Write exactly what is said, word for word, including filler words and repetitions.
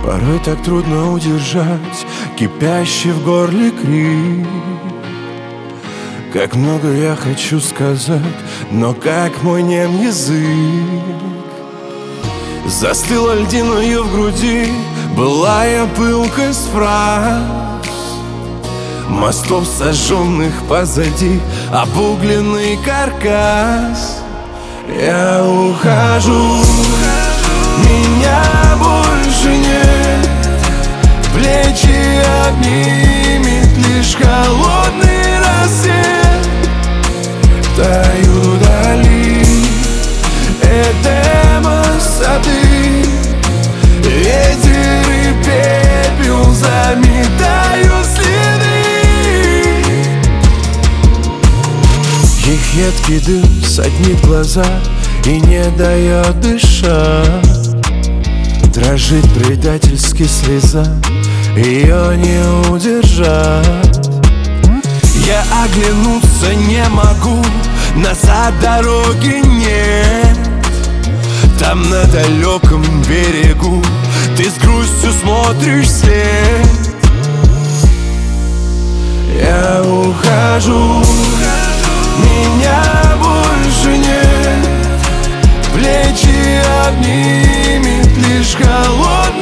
Порой так трудно удержать кипящий в горле крик. Как много я хочу сказать, но как мой нем язык. Застыла льдиною в груди былая пылкость фраз, мостов, сожженных позади, обугленный каркас. Я ухожу, меня больше нет, плечи обнимет лишь холодный рассвет. Таю вдали Эдема сады, ветер и пепел заметают следы. Их едкий дым саднит глаза и не дает дышать. Дрожит предательски слеза, ее не удержать. Я оглянуться не могу, назад дороги нет. Там на далеком берегу ты с грустью смотришь вслед. Я ухожу, меня больше нет, плечи обнимет лишь холодный